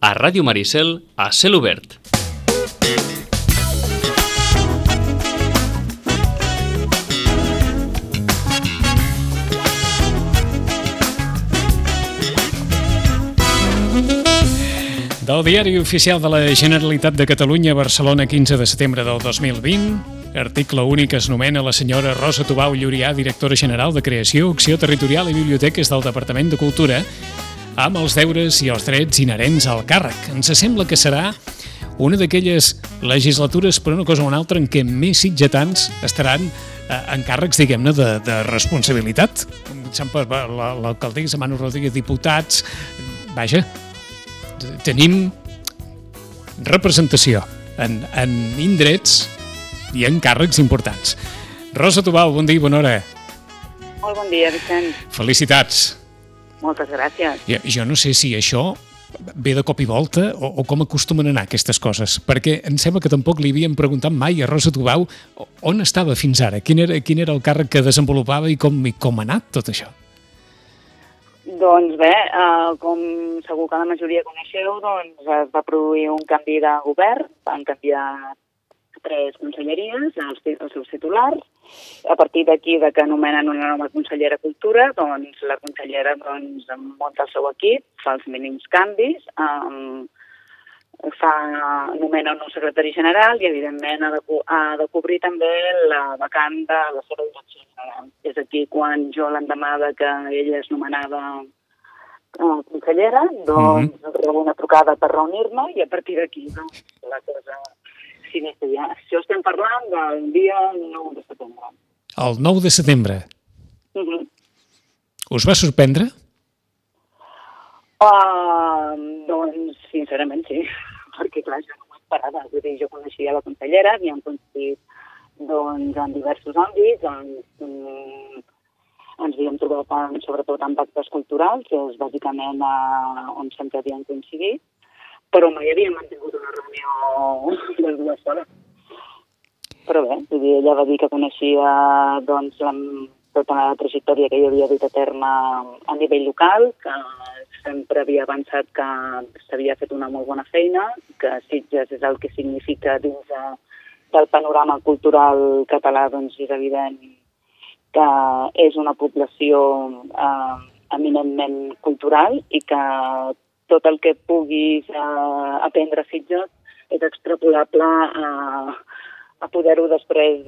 a Ràdio Maricel, a Cel Obert. Del Diari Oficial de la Generalitat de Catalunya, Barcelona, 15 de setembre del 2020, article únic es nomena la senyora Rosa Tubau Llurià, directora general de Creació, Acció Territorial i Biblioteques del Departament de Cultura, amb els deures i els drets inherents al càrrec. Ens sembla que serà una d'aquelles legislatures, per una cosa o una altra, en què més sitgetans estaran en càrrecs, diguem-ne, de responsabilitat. Com exemple, l'alcaldessa Manu Rodríguez, diputats... Vaja, tenim representació en indrets i en càrrecs importants. Rosa Tubau, bon dia i bona hora. Molt bon dia, Vicent. Felicitats. Moltes gràcies. Jo no sé si això ve de cop i volta o com acostumen a anar aquestes coses, perquè em sembla que tampoc li havien preguntat mai a Rosa Tubau on estava fins ara, quin era el càrrec que desenvolupava i com ha anat tot això. Doncs bé, com segur que la majoria coneixeu, doncs es va produir un canvi de govern, van canviar 3 conselleries, els seus titulars. A partir d'aquí, que anomenen una nova consellera Cultura, doncs la consellera munta el seu equip, fa els mínims canvis, nomena un nou secretari general i, evidentment, ha de cobrir també la vacant de la seva direcció general. És aquí quan jo, l'endemà que ella és nomenada consellera, doncs rebo una trucada per reunir-me i a partir d'aquí la cosa s'inicia. Això estem parlant del dia 9 de setembre. El 9 de setembre? Us va sorprendre? Doncs, sincerament, sí, perquè, clar, jo no m'ho esperava. Vull dir, jo coneixia la consellera, havíem coincidit en diversos àmbits, ens havíem trobat sobretot en actes culturals, que és bàsicament on sempre havíem coincidit, però mai havíem mantingut una reunió de 2 hores. Però bé, vull dir, ella va dir que coneixia tota la trajectòria que ella havia dut a terme a nivell local, que sempre havia avançat que s'havia fet una molt bona feina, que Sitges és el que significa dins del panorama cultural català, doncs és evident que és una població eminentment cultural i que tot el que puguis aprendre a Sitges és extrapolable a poder-ho després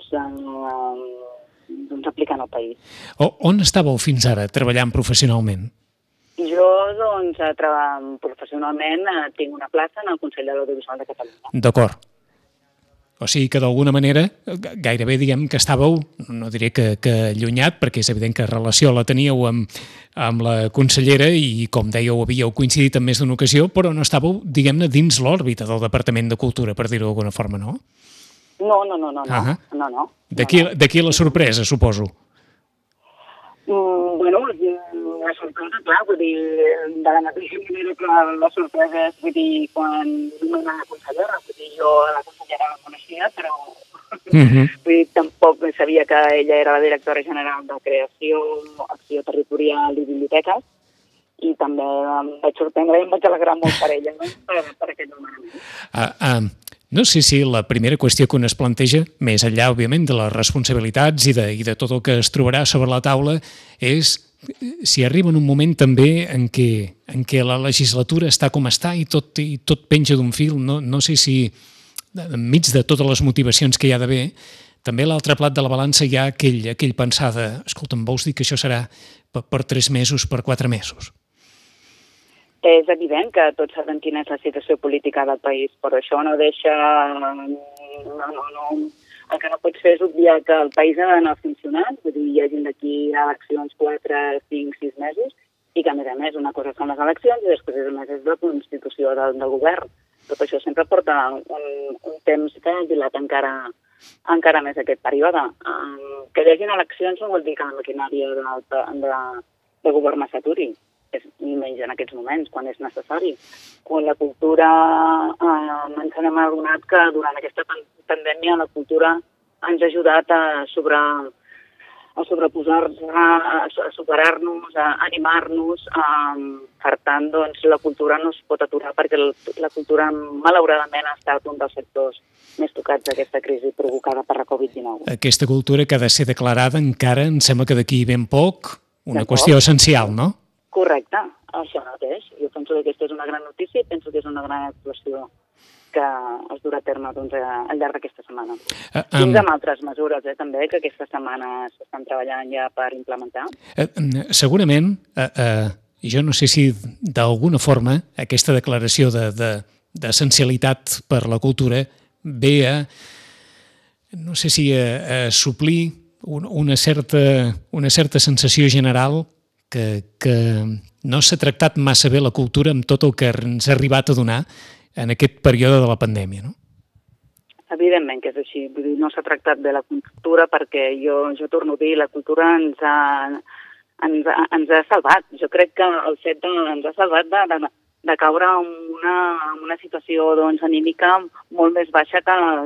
aplicar en el país. On estàveu fins ara treballant professionalment? Jo, professionalment tinc una plaça en el Consell de l'Audiovisual de Catalunya. D'acord. O sigui que d'alguna manera gairebé diguem que estàveu, no diré que allunyat, perquè és evident que relació la teníeu amb la consellera i, com dèieu, havíeu coincidit en més d'una ocasió, però no estàveu, diguem-ne, dins l'òrbita del Departament de Cultura, per dir-ho d'alguna forma, no? No. D'aquí la sorpresa, suposo. Bueno, la sorpresa, clar, vull dir, de la mateixa manera que la sorpresa és, vull dir, quan nomena la consellera, vull dir, jo la consellera la coneixia, però vull dir, tampoc sabia que ella era la directora general de Creació, Acció Territorial i Biblioteques, i també em vaig sorprendre i em vaig alegrar molt per ella, no? per aquest nomenament. No sé si la primera qüestió que un es planteja, més enllà, òbviament, de les responsabilitats i de tot el que es trobarà sobre la taula, és si arriba en un moment també en què la legislatura està com està i tot penja d'un fil. No sé si, enmig de totes les motivacions que hi ha d'haver, també a l'altre plat de la balança hi ha aquell pensar de, escolta'm, vols dir que això serà per 3 mesos, per 4 mesos? És evident que tots sabem quina és la situació política del país, però això no deixa... El que no pots fer és obviar que el país ha d'anar funcionant, vull dir, hi hagi d'aquí eleccions 4, 5, 6 mesos, i que, a més, una cosa són les eleccions i després, a més, és la constitució del govern. Tot això sempre porta un temps que dilata encara més aquest període. Que hi hagi eleccions no vol dir que la maquinària de govern s'aturi. I menys en aquests moments, quan és necessari. Quan la cultura, ens n'hem adonat que durant aquesta pandèmia la cultura ens ha ajudat a sobreposar-nos, a superar-nos, a animar-nos. Per tant, doncs, la cultura no es pot aturar perquè la cultura, malauradament, ha estat un dels sectors més tocats d'aquesta crisi provocada per la Covid-19. Aquesta cultura que ha de ser declarada encara, em sembla que d'aquí ben poc, una qüestió essencial, no? Correcte, això mateix. Jo penso que aquesta és una gran notícia i penso que és una gran actuació que es durà a terme al llarg d'aquesta setmana. Fins amb altres mesures, també, que aquesta setmana s'estan treballant ja per implementar. Segurament, jo no sé si d'alguna forma aquesta declaració d'essencialitat per la cultura ve a, no sé si a suplir una certa sensació general que no s'ha tractat massa bé la cultura amb tot el que ens ha arribat a donar en aquest període de la pandèmia, no? Evidentment que és així. Vull dir, no s'ha tractat bé la cultura perquè jo torno a dir, la cultura ens ha salvat. Jo crec que el fet ens ha salvat de caure en una situació anímica molt més baixa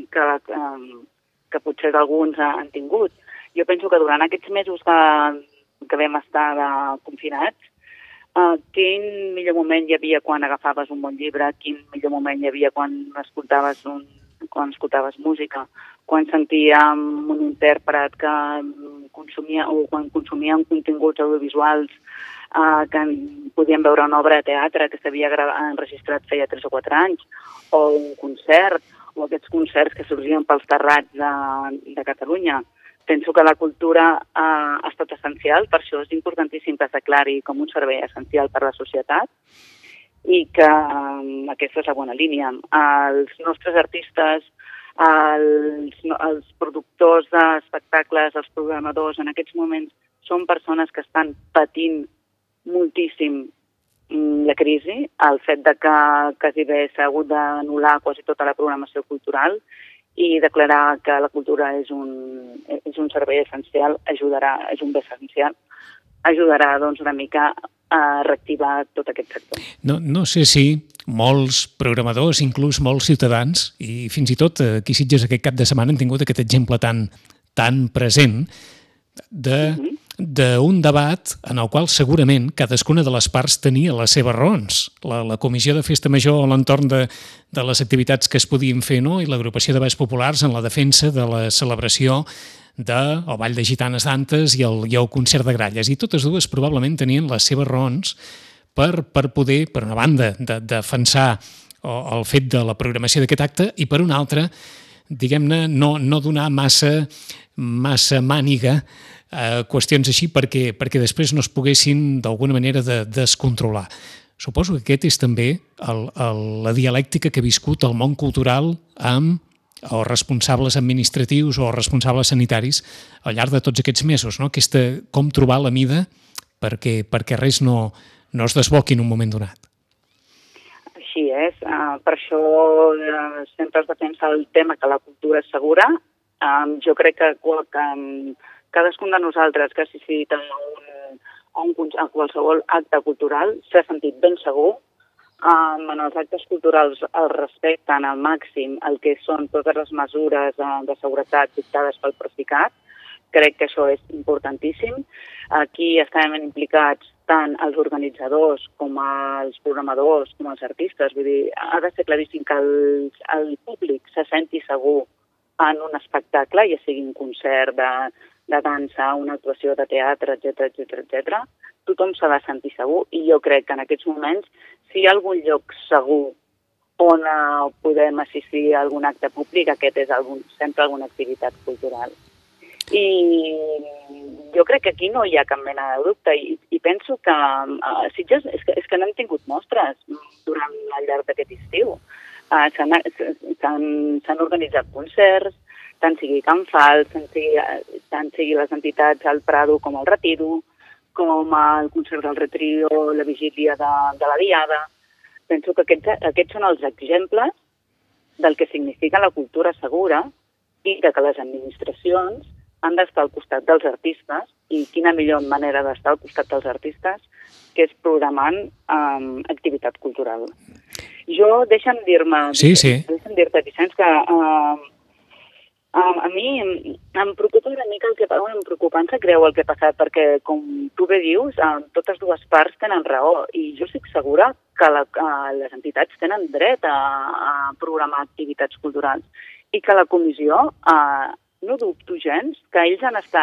que potser alguns han tingut. Jo penso que durant aquests mesos que vam estar confinats, quin millor moment hi havia quan agafaves un bon llibre, quin millor moment hi havia quan escoltaves música, quan sentíem un intèrpret que consumia o quan consumíem continguts audiovisuals que podíem veure una obra de teatre que s'havia enregistrat feia 3 o 4 anys, o un concert, o aquests concerts que sorgien pels terrats de Catalunya. Penso que la cultura ha estat essencial, per això és importantíssim que es declari com un servei essencial per a la societat i que aquesta és la bona línia. Els nostres artistes, els productors d'espectacles, els programadors, en aquests moments són persones que estan patint moltíssim la crisi, el fet de que quasi bé s'ha hagut d'anul·lar quasi tota la programació cultural i declarar que la cultura és un servei essencial, és un bé essencial, ajudarà una mica a reactivar tot aquest sector. No sé si molts programadors, inclús molts ciutadans, i fins i tot aquí a Sitges aquest cap de setmana han tingut aquest exemple tan present d'un debat en el qual segurament cadascuna de les parts tenia les seves raons. La Comissió de Festa Major a l'entorn de les activitats que es podien fer, no? I l'agrupació de balls populars en la defensa de la celebració del Ball de Gitanes d'Antes i el concert de gralles. I totes dues probablement tenien les seves raons per poder, per una banda, defensar el fet de la programació d'aquest acte i per una altra, diguem-ne, no donar massa màniga a qüestions així perquè després no es poguessin d'alguna manera descontrolar. Suposo que aquest és també la dialèctica que ha viscut el món cultural amb els responsables administratius o els responsables sanitaris al llarg de tots aquests mesos, no? Com trobar la mida perquè res no es desboqui en un moment donat. Així és. Per això sempre es defensa el tema que la cultura és segura. Jo crec que cadascun de nosaltres que ha assistit a qualsevol acte cultural s'ha sentit ben segur. En els actes culturals es respecten al màxim el que són totes les mesures de seguretat dictades pel Procicat. Crec que això és importantíssim. Aquí estem implicats tant els organitzadors com els programadors com els artistes. Vull dir, ha de ser claríssim que el públic se senti segur en un espectacle, ja sigui un concert de dansa, una actuació de teatre, etc. Tothom s'ha de sentir segur i jo crec que en aquests moments, si hi ha algun lloc segur on podem assistir a algun acte públic, aquest és sempre alguna activitat cultural. I jo crec que aquí no hi ha cap mena de dubte i penso que Sitges és que n'hem tingut mostres durant el llarg d'aquest estiu. S'han organitzat concerts, tant sigui Can Fals, tant sigui les entitats al Prado com el Retiro, com el concert del Retiro, la vigília de la Diada. Penso que aquests són els exemples del que significa la cultura segura i que les administracions han d'estar al costat dels artistes i quina millor manera d'estar al costat dels artistes que és programant activitat cultural. Deixa'm dir-te, Vicenç, que A mi em preocupa una mica em preocupa, em sap greu el que ha passat, perquè, com tu bé dius, totes dues parts tenen raó, i jo estic segura que les entitats tenen dret a programar activitats culturals, i que la comissió, no dubto gens, que ells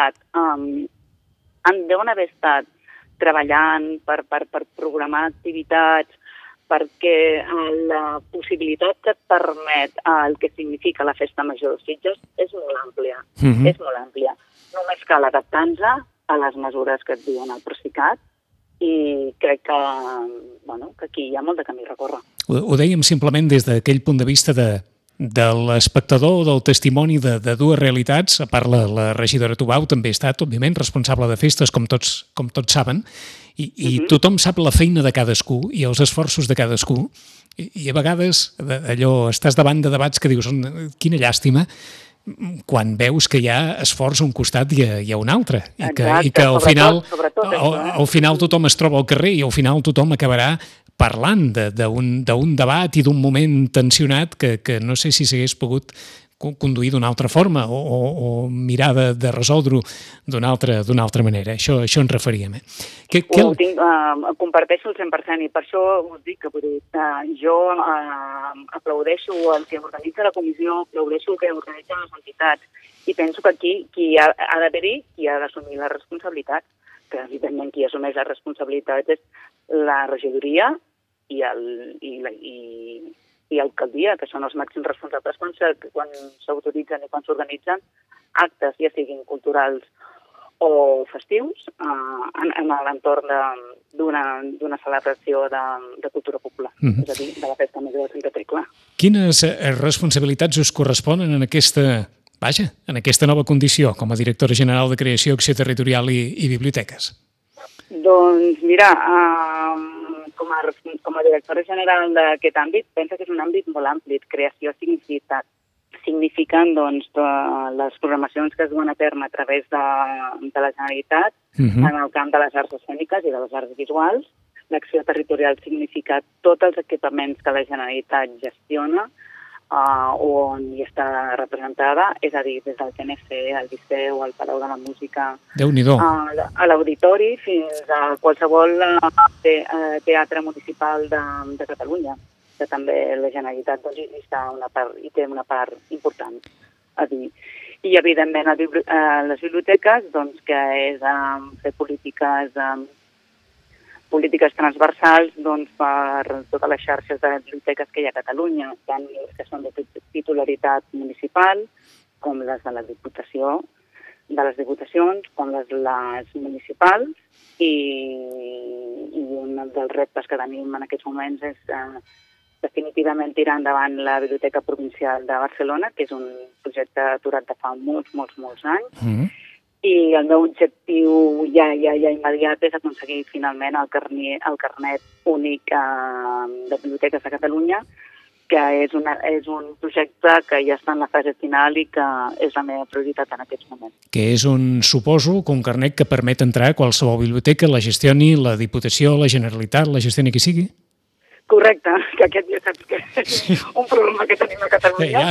deuen haver estat treballant per programar activitats, perquè la possibilitat que et permet el que significa la festa major de Sitges és molt àmplia, és molt àmplia. Només cal adaptar-nos a les mesures que et diuen al Procicat i crec que aquí hi ha molt de camí a recórrer. Ho dèiem simplement des d'aquell punt de vista de l'espectador, del testimoni de dues realitats. A part, la regidora Tubau també ha estat, òbviament, responsable de festes, com tots saben, i tothom sap la feina de cadascú i els esforços de cadascú, i a vegades allò estàs davant de debats que dius quina llàstima quan veus que hi ha esforç a un costat i a un altre, i que al final tothom es troba al carrer i al final tothom acabarà parlant d'un debat i d'un moment tensionat que no sé si s'hagués pogut conduir d'una altra forma o mirar de resoldre-ho d'una altra manera. Això ens referíem. Comparteixo el 100% i per això us dic que jo aplaudeixo el que organitza la comissió, aplaudeixo el que organitzen les entitats i penso que aquí ha d'haver-hi qui ha d'assumir la responsabilitat, que evidentment qui assumeix la responsabilitat és la regidoria i l'alcaldia, que són els màxims responsables quan s'autoritzen i quan s'organitzen actes, ja siguin culturals o festius, en l'entorn d'una celebració de cultura popular, és a dir, de la festa major de Sant Patrick. Quines responsabilitats us corresponen en aquesta nova condició com a directora general de Creació, Acció Territorial i Biblioteques? Doncs mira, com a directora general d'aquest àmbit, penso que és un àmbit molt ampli. Creació signifiquen les programacions que es duen a terme a través de la Generalitat en el camp de les arts escèniques i de les arts visuals. L'acció territorial significa tots els equipaments que la Generalitat gestiona on hi està representada, és a dir, des del TNC, el Liceu, el Palau de la Música, a l'Auditori, fins a qualsevol teatre municipal de Catalunya, que també la Generalitat hi té una part important a dir. I, evidentment, les biblioteques, que és fer polítiques transversals per totes les xarxes de biblioteques que hi ha a Catalunya, tant les que són de titularitat municipal, com les de la Diputació, de les diputacions, com les municipals, i un dels reptes que tenim en aquests moments és definitivament tirar endavant la Biblioteca Provincial de Barcelona, que és un projecte aturat de fa molts anys, i el meu objectiu ja immediat és aconseguir finalment el carnet únic de biblioteques de Catalunya, que és un projecte que ja està en la fase final i que és la meva prioritat en aquests moments. Que és suposo, un carnet que permet entrar a qualsevol biblioteca, la gestioni la Diputació, la Generalitat, la gestioni qui sigui? Correcte, que aquest ja saps que és un problema que tenim a Catalunya.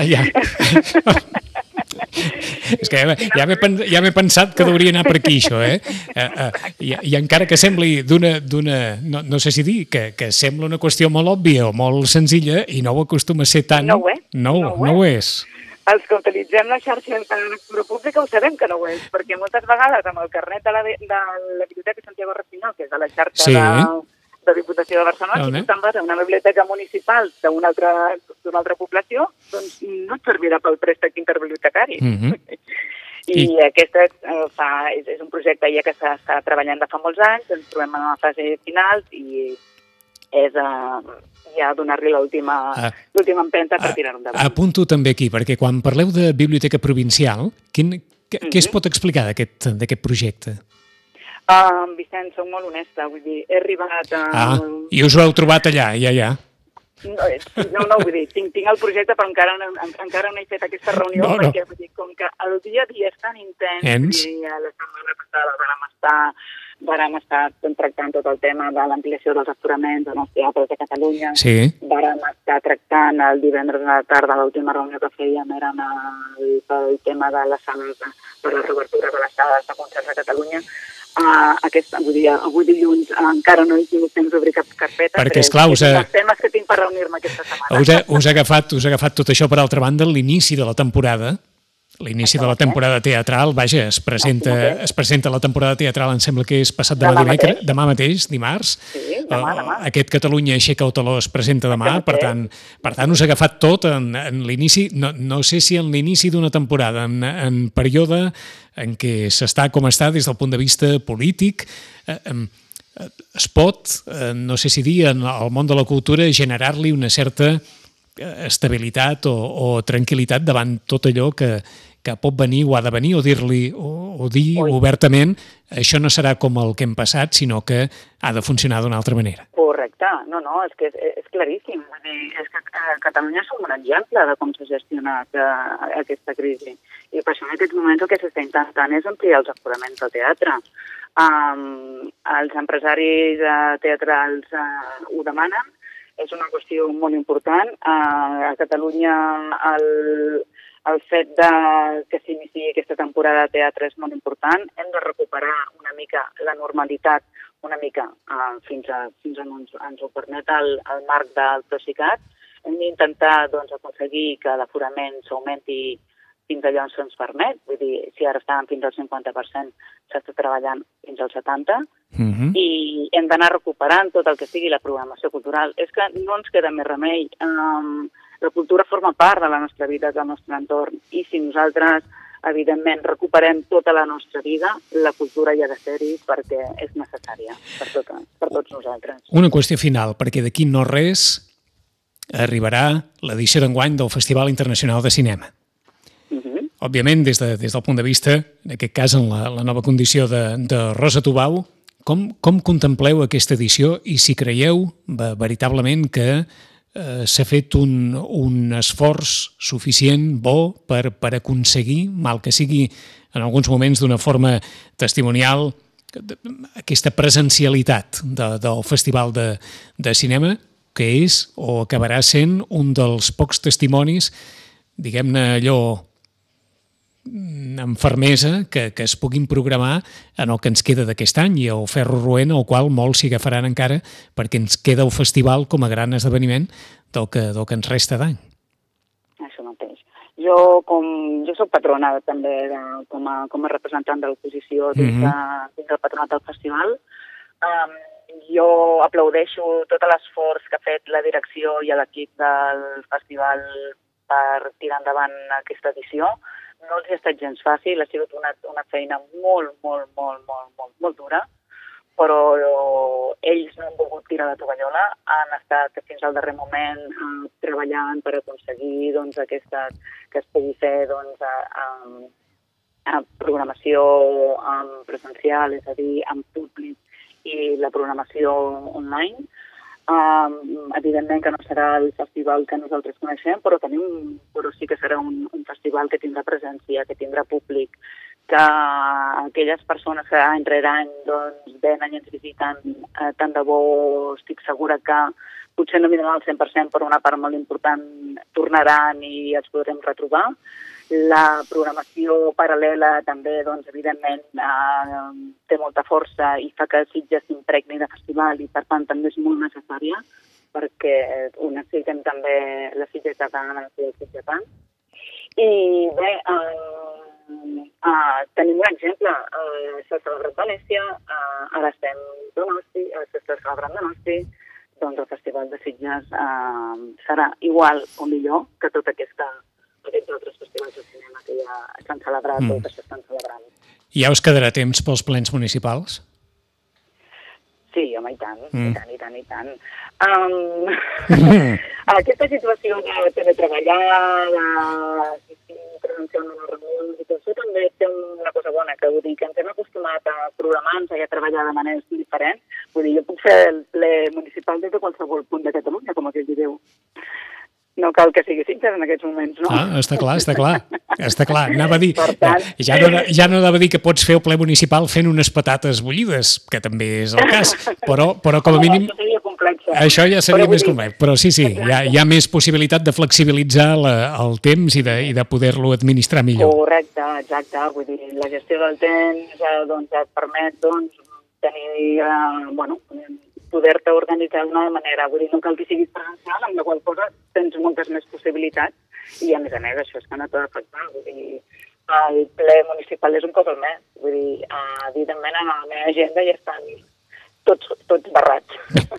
És que ja m'he pensat que hauria d'anar per aquí, això, I encara que sembli no sé si dir, que sembla una qüestió molt òbvia o molt senzilla i no ho acostuma a ser tant. No ho és. No ho és. Els que utilitzem la xarxa de lectura pública ho sabem que no ho és, perquè moltes vegades amb el carnet de la Biblioteca Santiago Refinó, que és de la xarxa de Diputació de Barcelona, si tu te'n vas a una biblioteca municipal d'una altra població, doncs no et servirà pel préstec interbibliotecari. I aquest és un projecte ja que s'està treballant de fa molts anys, ens trobem en la fase final i és ja donar-li l'última empenta per tirar-ho endavant. Apunto també aquí, perquè quan parleu de biblioteca provincial, què es pot explicar d'aquest projecte? Vicent, soc molt honesta, vull dir, he arribat a... I us ho heu trobat allà, ja. No, vull dir, tinc el projecte, però encara no he fet aquesta reunió, perquè vull dir, com que el dia a dia és tan intens, i la setmana passada vàrem estar tractant tot el tema de l'ampliació dels aforaments en els teatres de Catalunya, vàrem estar tractant el divendres a la tarda, l'última reunió que fèiem era el tema de les sales per la reobertura de les sales de concerts a Catalunya. Avui dilluns encara no he tingut temps d'obrir cap carpeta, perquè, esclar, és els temes que tinc per reunir-me aquesta setmana. Us ha agafat tot això, per altra banda, l'inici de la temporada. L'inici de la temporada teatral, vaja, es presenta la temporada teatral, em sembla que és passat demà mateix, dimarts. Sí, demà. Aquest Catalunya aixeca el taló es presenta demà, per tant us ha agafat tot en l'inici, no sé si en l'inici d'una temporada, en període en què s'està com està des del punt de vista polític, es pot, no sé si dir, en el món de la cultura, generar-li una certa estabilitat o tranquil·litat davant tot allò que pot venir o ha de venir, o dir-li o dir obertament això no serà com el que hem passat, sinó que ha de funcionar d'una altra manera. Correcte, no, és que és claríssim. És que a Catalunya som un exemple de com s'ha gestionat aquesta crisi. I per això en aquests moments el que s'està intentant és ampliar els aforaments del teatre. Els empresaris teatrals ho demanen, és una qüestió molt important. A Catalunya el fet que s'iniciï aquesta temporada de teatre és molt important. Hem de recuperar una mica la normalitat, fins on ens ho permet el marc del Procicat. Hem d'intentar aconseguir que l'aforament s'augmenti fins allà on se'ns permet. Vull dir, si ara estàvem fins al 50%, s'està treballant fins al 70%, i hem d'anar recuperant tot el que sigui la programació cultural. És que no ens queda més remei. La cultura forma part de la nostra vida, del nostre entorn, i si nosaltres, evidentment, recuperem tota la nostra vida, la cultura hi ha de ser-hi perquè és necessària per tots nosaltres. Una qüestió final, perquè d'aquí no res arribarà l'edició d'enguany del Festival Internacional de Cinema. Òbviament, des del punt de vista, en aquest cas, en la nova condició de Rosa Tubau, com contempleu aquesta edició i si creieu veritablement que s'ha fet un esforç suficient, bo, per aconseguir, mal que sigui en alguns moments d'una forma testimonial, aquesta presencialitat del Festival de Cinema, que és o acabarà sent un dels pocs testimonis, diguem-ne allò, amb fermesa, que es puguin programar en el que ens queda d'aquest any i el ferro roent, al qual molts s'hi agafaran encara, perquè ens queda el festival com a gran esdeveniment del que ens resta d'any. Això mateix. Jo soc patrona també com a representant de l'oposició dins del patronat del festival. Jo aplaudeixo tot l'esforç que ha fet la direcció i l'equip del festival per tirar endavant aquesta edició. No els ha estat gens fàcil, ha sigut una feina molt dura, però ells no han volgut tirar la tovallola, han estat fins al darrer moment treballant per aconseguir que es pugui fer programació presencial, és a dir, en públic, i la programació online. Evidentment que no serà el festival que nosaltres coneixem, però sí que serà un festival que tindrà presència, que tindrà públic, que aquelles persones que any rere any venen i ens visiten, tant de bo estic segura que potser no vindran al 100%, però una part molt important tornaran i els podrem retrobar. La programació paral·lela també, evidentment, té molta força i fa que Sitges s'impregni de festival i, per tant, també és molt necessària perquè ho necessitem també les Sitges catalanes i els Sitgetans. I bé, tenim un exemple. S'ha celebrat Venècia, ara estem Donosti, s'està celebrant Donosti, doncs el Festival de Sitges serà igual o millor que tot aquests altres festivals de cinema que ja s'han celebrat o que s'estan celebrant. Ja us quedarà temps pels plens municipals? Sí, home, i tant. Aquesta situació de teletreballar, de presenciar una reunió, i tot això també té una cosa bona, que vull dir que ens hem acostumat a programar-nos i a treballar de manera diferent. Vull dir, jo puc fer el ple municipal des de qualsevol punt de Catalunya, com aquell que diu. No cal que sigui Sitges en aquests moments, no? Està clar. Anava a dir, ja no anava a dir que pots fer el ple municipal fent unes patates bullides, que també és el cas, però com a mínim... Això seria complexa. Això ja seria més complex, però sí, Exacte. hi ha més possibilitat de flexibilitzar el temps i de poder-lo administrar millor. Correcte, exacte. Vull dir, la gestió del temps doncs, et permet tenir, poder-te organitzar d'una manera. Vull dir, no cal que siguis presencial, amb la qual cosa tens moltes més possibilitats i, a més, això és que no t'ha d'afectar. Vull dir, el ple municipal és un cop al mes. Vull dir, evidentment, a la meva agenda ja estan tots barrats.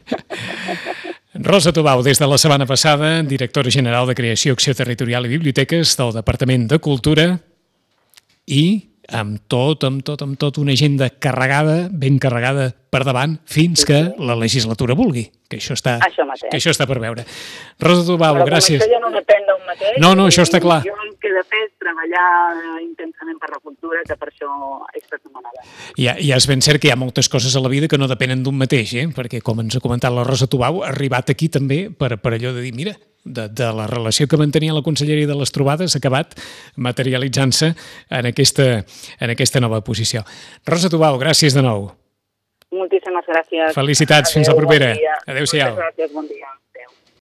Rosa Tubau, des de la setmana passada, directora general de Creació, Acció Territorial i Biblioteques del Departament de Cultura i amb tot una agenda carregada, ben carregada per davant, fins que la legislatura vulgui, que això està per veure. Rosa Tubau, gràcies. Però com això ja no depèn d'un mateix. No, això està clar. Jo el que he de fer és treballar intensament per la cultura, que per això he estat nomenada. Ja és ben cert que hi ha moltes coses a la vida que no depenen d'un mateix, perquè, com ens ha comentat la Rosa Tubau, ha arribat aquí també per allò de dir, mira, de la relació que mantenia la Conselleria de les Trobades ha acabat materialitzant-se en aquesta nova posició. Rosa Tubau, gràcies de nou. Moltíssimes gràcies. Felicitats, fins la propera. Bon dia. Adéu-siau. Moltes gràcies, bon dia.